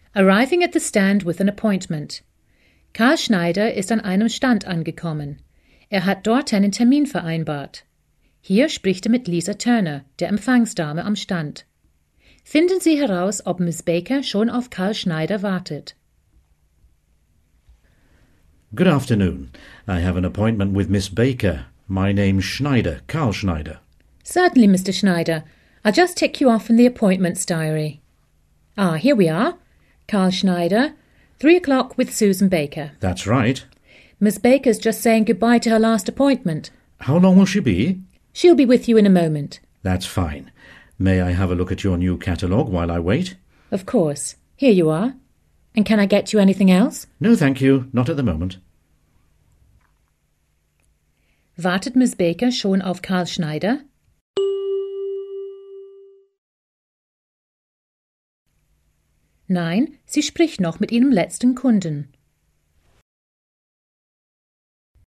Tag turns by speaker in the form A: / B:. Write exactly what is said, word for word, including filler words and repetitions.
A: Arriving at the stand with an appointment. Karl Schneider ist an einem Stand angekommen. Er hat dort einen Termin vereinbart. Hier spricht er mit Lisa Turner, der Empfangsdame am Stand. Finden Sie heraus, ob Miss Baker schon auf Karl Schneider wartet.
B: Good afternoon. I have an appointment with Miss Baker. My name's Schneider, Karl Schneider.
A: Certainly, Mister Schneider. I'll just tick you off in the appointments diary. Ah, here we are. Karl Schneider, three o'clock with Susan Baker.
B: That's right.
A: Miss Baker's just saying goodbye to her last appointment.
B: How long will she be?
A: She'll be with you in a moment.
B: That's fine. May I have a look at your new catalogue while I wait?
A: Of course. Here you are. And can I get you anything else?
B: No, thank you. Not at the moment.
A: Wartet Miss Baker schon auf Karl Schneider? Nein, sie spricht noch mit ihrem letzten Kunden.